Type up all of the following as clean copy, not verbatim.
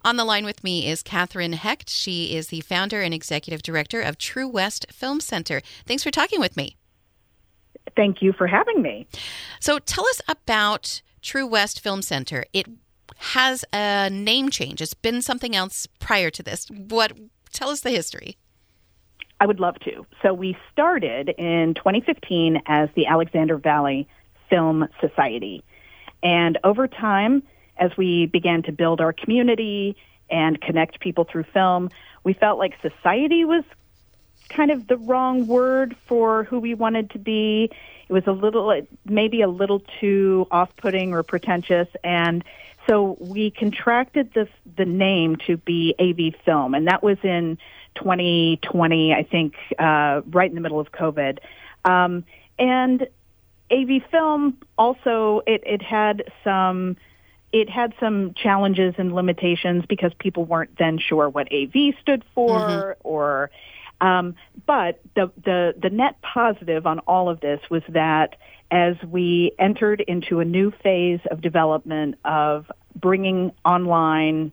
On the line with me is Catherine Hecht. She is the founder and executive director of True West Film Center. Thanks for talking with me. Thank you for having me. So tell us about True West Film Center. It has a name change. It's been something else prior to this. Tell us the history. I would love to. So we started in 2015 as the Alexander Valley Film Society. And over time, as we began to build our community and connect people through film, we felt like society was kind of the wrong word for who we wanted to be. It was maybe a little too off-putting or pretentious. And so we contracted the name to be AV Film. And that was in 2020, I think, right in the middle of COVID. And AV Film also, it had some challenges and limitations because people weren't then sure what AV stood for, but the net positive on all of this was that as we entered into a new phase of development of bringing online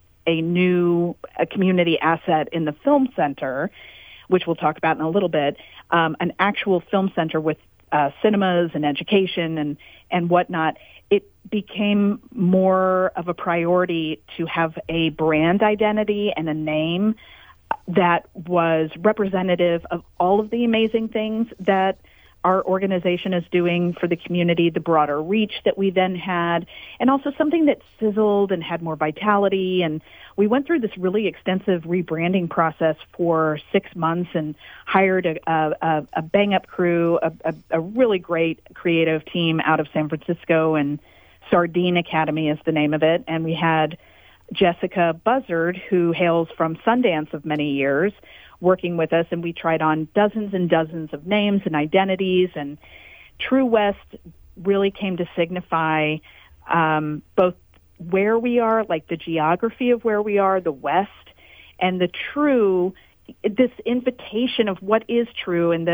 a community asset in the film center, which we'll talk about in a little bit, an actual film center with cinemas and education and whatnot, it became more of a priority to have a brand identity and a name that was representative of all of the amazing things that our organization is doing for the community, the broader reach that we then had, and also something that sizzled and had more vitality. And we went through this really extensive rebranding process for 6 months and hired a bang-up crew, a really great creative team out of San Francisco, and Sardine Academy is the name of it. And we had Jessica Buzzard, who hails from Sundance of many years, working with us, and we tried on dozens and dozens of names and identities, and True West really came to signify both where we are, like the geography of where we are, the West, and the true, this invitation of what is true, and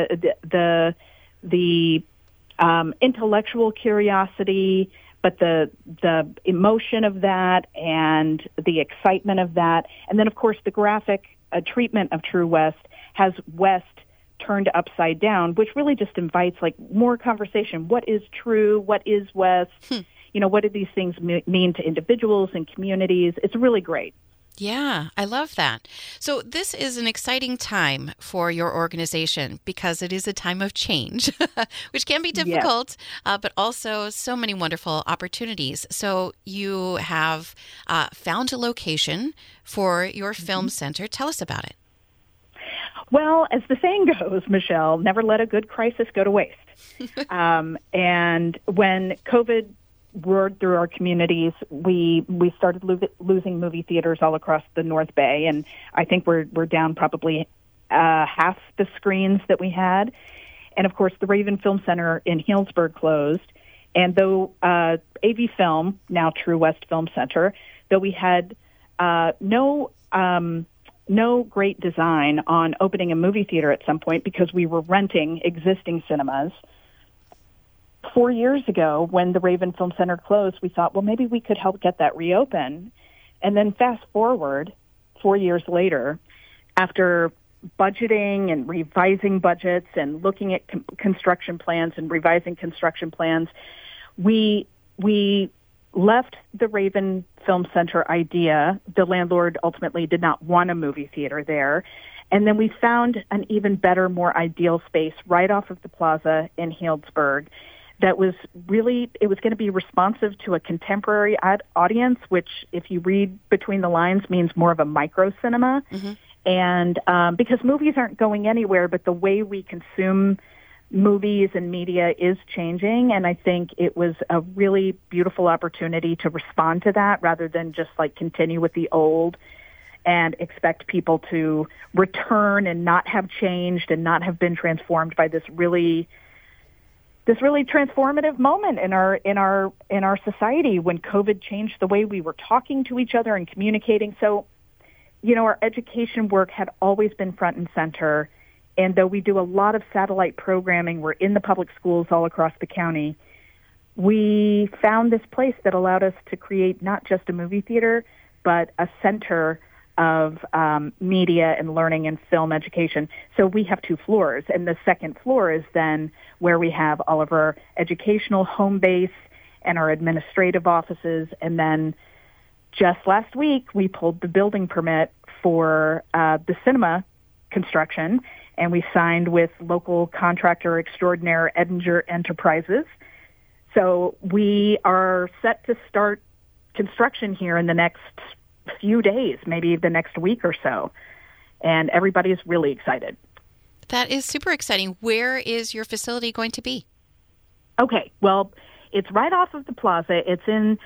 the intellectual curiosity, but the emotion of that and the excitement of that, and then of course the graphic treatment of True West has West turned upside down, which really just invites like more conversation. What is true? What is West? What do these things mean to individuals and communities? It's really great. Yeah, I love that. So this is an exciting time for your organization because it is a time of change, which can be difficult, but also so many wonderful opportunities. So you have found a location for your film center. Tell us about it. Well, as the saying goes, Michelle, never let a good crisis go to waste. And when COVID roared through our communities, we started losing movie theaters all across the North Bay, and I think we're down probably half the screens that we had. And of course, the Raven Film Center in Healdsburg closed. And though AV Film, now True West Film Center, though we had no great design on opening a movie theater at some point because we were renting existing cinemas, 4 years ago, when the Raven Film Center closed, we thought, well, maybe we could help get that reopen. And then fast forward 4 years later, after budgeting and revising budgets and looking at construction plans and revising construction plans, we left the Raven Film Center idea. The landlord ultimately did not want a movie theater there. And then we found an even better, more ideal space right off of the plaza in Healdsburg that was really, it was going to be responsive to a contemporary audience, which, if you read between the lines, means more of a micro cinema. And because movies aren't going anywhere, but the way we consume movies and media is changing, and I think it was a really beautiful opportunity to respond to that rather than just like continue with the old and expect people to return and not have changed and not have been transformed by this really transformative moment in our society when COVID changed the way we were talking to each other and communicating. So, our education work had always been front and center. And though we do a lot of satellite programming, we're in the public schools all across the county, we found this place that allowed us to create not just a movie theater, but a center of media and learning and film education. So we have 2 floors, and the second floor is then where we have all of our educational home base and our administrative offices. And then just last week, we pulled the building permit for the cinema construction, and we signed with local contractor extraordinaire Edinger Enterprises. So we are set to start construction here in the next few days, maybe the next week or so. And everybody is really excited. That is super exciting. Where is your facility going to be? Okay, well, it's right off of the plaza. It's in,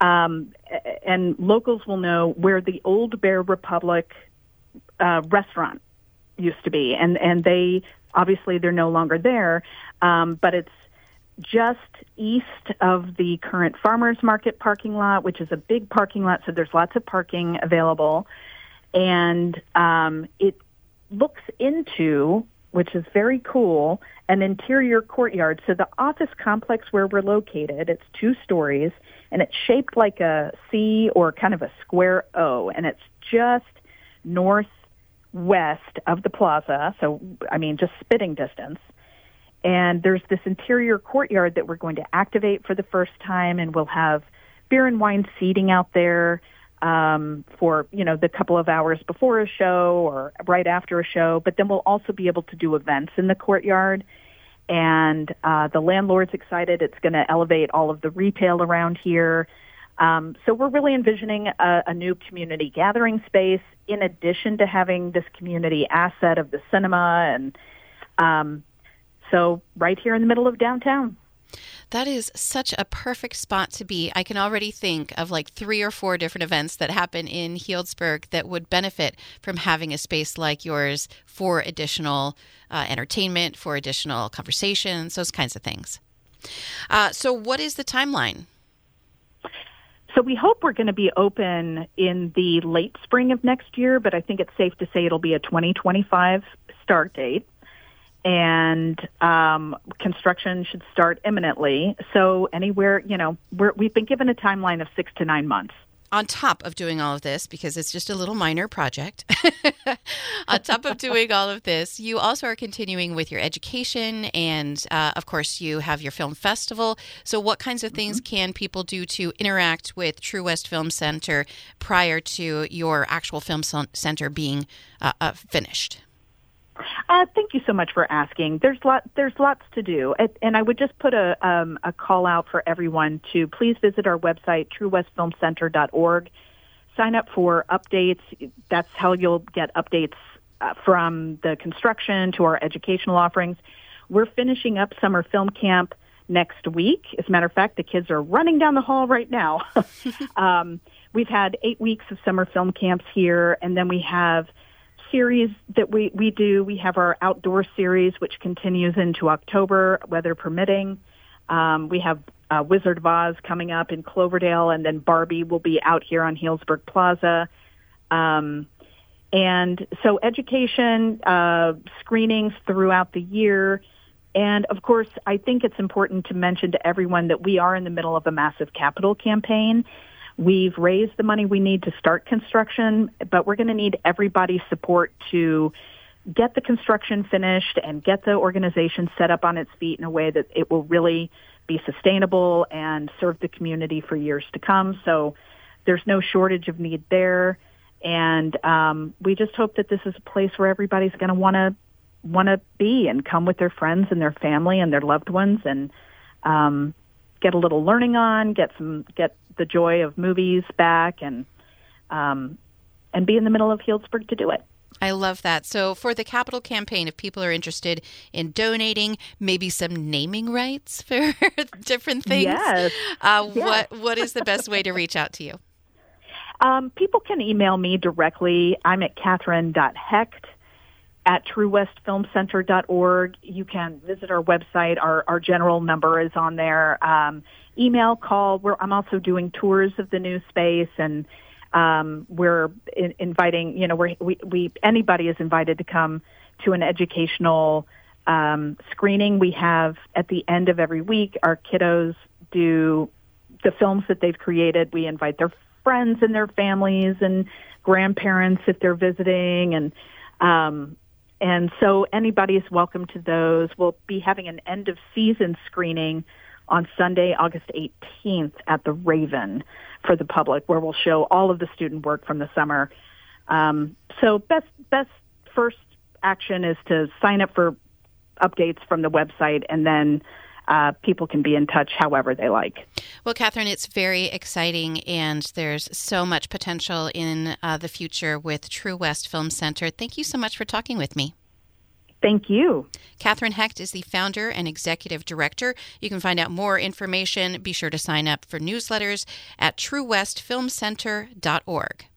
and locals will know where the old Bear Republic restaurant used to be. And they, obviously, they're no longer there, but it's just east of the current farmers market parking lot, which is a big parking lot, so there's lots of parking available. And it looks into, which is very cool, an interior courtyard. So the office complex where we're located, it's 2 stories, and it's shaped like a C or kind of a square O, and it's just northwest of the plaza, so, I mean, just spitting distance. And there's this interior courtyard that we're going to activate for the first time, and we'll have beer and wine seating out there for, the couple of hours before a show or right after a show. But then we'll also be able to do events in the courtyard. And the landlord's excited. It's going to elevate all of the retail around here. So we're really envisioning a new community gathering space in addition to having this community asset of the cinema and so right here in the middle of downtown. That is such a perfect spot to be. I can already think of like 3 or 4 different events that happen in Healdsburg that would benefit from having a space like yours for additional entertainment, for additional conversations, those kinds of things. So what is the timeline? So we hope we're going to be open in the late spring of next year, but I think it's safe to say it'll be a 2025 start date. And construction should start imminently. So anywhere, we've been given a timeline of 6 to 9 months. On top of doing all of this, because it's just a little minor project, on top of doing all of this, you also are continuing with your education. And, of course, you have your film festival. So what kinds of things can people do to interact with True West Film Center prior to your actual film center being finished? Thank you so much for asking. There's lots to do, and I would just put a call out for everyone to please visit our website, truewestfilmcenter.org. Sign up for updates. That's how you'll get updates from the construction to our educational offerings. We're finishing up summer film camp next week. As a matter of fact, the kids are running down the hall right now. We've had 8 weeks of summer film camps here, and then we have series that we do. We have our outdoor series, which continues into October, weather permitting. We have Wizard of Oz coming up in Cloverdale, and then Barbie will be out here on Healdsburg Plaza. And so education, screenings throughout the year. And, of course, I think it's important to mention to everyone that we are in the middle of a massive capital campaign. We've raised the money we need to start construction, but we're going to need everybody's support to get the construction finished and get the organization set up on its feet in a way that it will really be sustainable and serve the community for years to come. So there's no shortage of need there. And we just hope that this is a place where everybody's going to want to be and come with their friends and their family and their loved ones and get a little learning on, get the joy of movies back, and be in the middle of Healdsburg to do it. I love that. So for the capital campaign, if people are interested in donating, maybe some naming rights for different things, yes. What is the best way to reach out to you? People can email me directly. I'm at Catherine.Hecht@truewestfilmcenter.org. You can visit our website. Our general number is on there. Email, call. I'm also doing tours of the new space, and we're inviting. Anybody is invited to come to an educational screening. We have at the end of every week, our kiddos do the films that they've created. We invite their friends and their families and grandparents if they're visiting. And so anybody is welcome to those. We'll be having an end-of-season screening on Sunday, August 18th at the Raven for the public, where we'll show all of the student work from the summer. So best first action is to sign up for updates from the website, and then people can be in touch however they like. Well, Catherine, it's very exciting, and there's so much potential in the future with True West Film Center. Thank you so much for talking with me. Thank you. Catherine Hecht is the founder and executive director. You can find out more information. Be sure to sign up for newsletters at truewestfilmcenter.org.